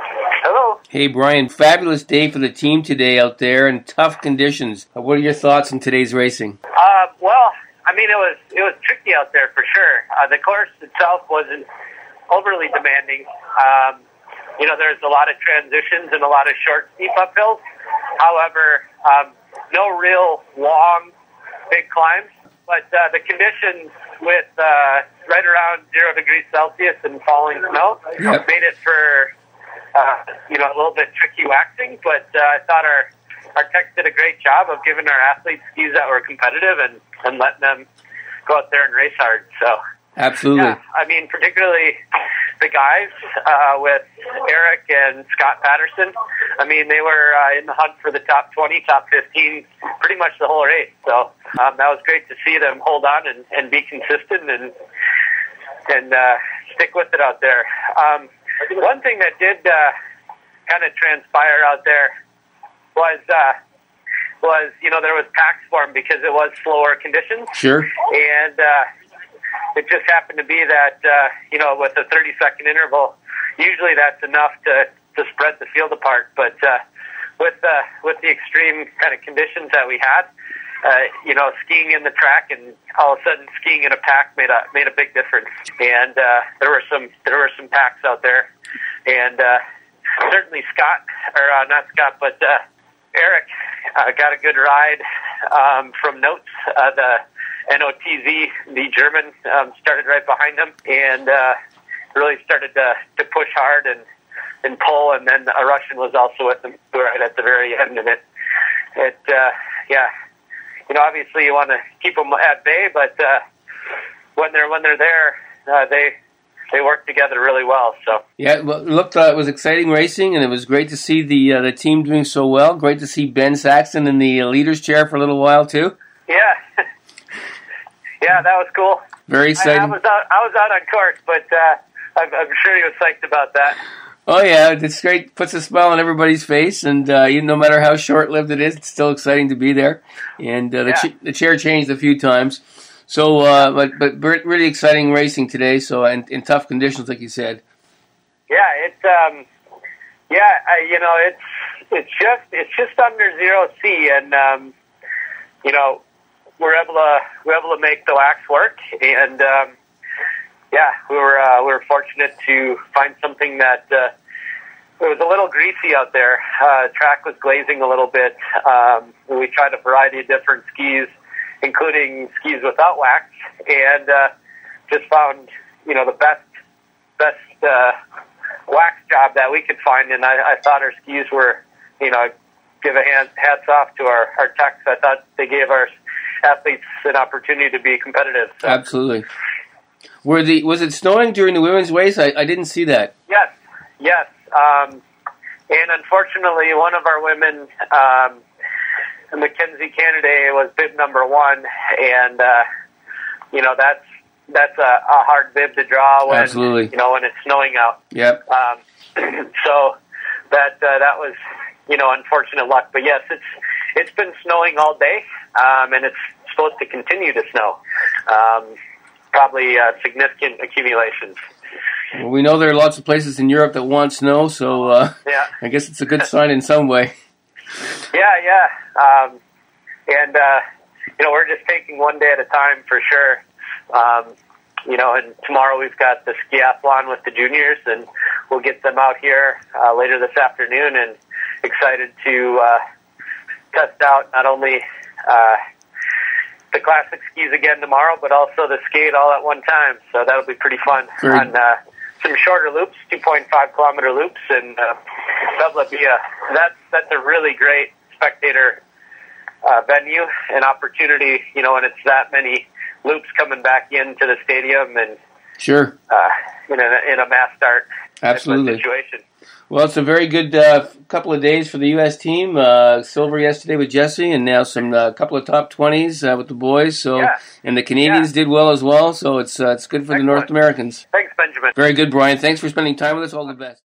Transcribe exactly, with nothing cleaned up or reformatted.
Hello. Hey, Brian. Fabulous day for the team today out there in tough conditions. What are your thoughts on today's racing? Uh, well, I mean, it was it was tricky out there for sure. Uh, the course itself wasn't overly demanding. Um, you know, there's a lot of transitions and a lot of short, steep uphills. However, um, no real long, big climbs. But uh, the conditions with uh, right around zero degrees Celsius and falling snow Yep. made it for, uh, you know, a little bit tricky waxing. But uh, I thought our, our techs did a great job of giving our athletes skis that were competitive and, and letting them go out there and race hard. So, Absolutely. yeah, I mean, particularly the guys uh, with Eric and Scott Patterson. I mean, they were uh, in the hunt for the top twenty, top fifteen, pretty much the whole race. So um, that was great to see them hold on and, and be consistent and and uh, stick with it out there. Um, one thing that did uh, kind of transpire out there was uh, was you know there was packs formed because it was slower conditions. Sure. And uh, it just happened to be that, uh, you know, with a thirty-second interval, usually that's enough to, to spread the field apart. But uh, with uh, with the extreme kind of conditions that we had, uh, you know, skiing in the track and all of a sudden skiing in a pack made a made a big difference. And uh, there were some there were some packs out there, and uh, certainly Scott, or uh, not Scott, but uh, Eric uh, got a good ride um, from Notes. Uh, the N O T Z, the German, um, started right behind him and uh, really started to, to push hard and, and pull, and then a Russian was also with him right at the very end. And it, it uh, yeah, you know, obviously you want to keep them at bay, but uh, when they're when they're there, uh, they they work together really well. So Yeah, well, it looked uh, it was exciting racing, and it was great to see the uh, the team doing so well. Great to see Ben Saxton in the uh, leader's chair for a little while too. Yeah. Yeah, that was cool. Very exciting. I, I was out. I was out on course, but uh, I'm, I'm sure he was psyched about that. Oh yeah, it's great. Puts a smile on everybody's face, and uh, even no matter how short-lived it is, it's still exciting to be there. And uh, the, Yeah. ch- the chair changed a few times, so uh, but but really exciting racing today. So in, in tough conditions, like you said. Yeah, it's um, yeah, I, you know, it's it's just it's just under zero C, and um, you know. We're able to we're able to make the wax work, and um, yeah, we were uh, we were fortunate to find something that uh, it was a little greasy out there. Uh, track was glazing a little bit. Um, we tried a variety of different skis, including skis without wax, and uh, just found you know the best best uh, wax job that we could find, and I, I thought our skis were you know give a hand, hats off to our our techs. I thought they gave our athletes an opportunity to be competitive. So. Absolutely. Were the was it snowing during the women's race? I, I didn't see that. Yes, yes. Um, and unfortunately, one of our women, um, Mackenzie Kennedy, was bib number one, and uh, you know that's that's a, a hard bib to draw when Absolutely. you know when it's snowing out. Yep. Um, so that uh, that was you know unfortunate luck. But yes, it's it's been snowing all day. Um, and it's supposed to continue to snow. Um, probably uh, significant accumulations. Well, we know there are lots of places in Europe that want snow, so uh, yeah. I guess it's a good sign in some way. Yeah, yeah. Um, and, uh, you know, we're just taking one day at a time for sure. Um, you know, and tomorrow we've got the skiathlon with the juniors, and we'll get them out here uh, later this afternoon, and excited to uh, test out not only Uh, the classic skis again tomorrow, but also the skate all at one time. So that'll be pretty fun Very on uh, some shorter loops, two point five kilometer loops, and uh, that'll be a that's that's a really great spectator uh, venue and opportunity. You know, when it's that many loops coming back into the stadium, and sure, uh, in a in a mass start absolutely situation. Well, it's a very good uh, couple of days for the U S team. Uh, silver yesterday with Jesse, and now some uh, couple of top twenties uh, with the boys. So, yeah. and the Canadians yeah. did well as well. So it's uh, it's good for Excellent. the North Americans. Thanks, Benjamin. Very good, Brian. Thanks for spending time with us. All the best.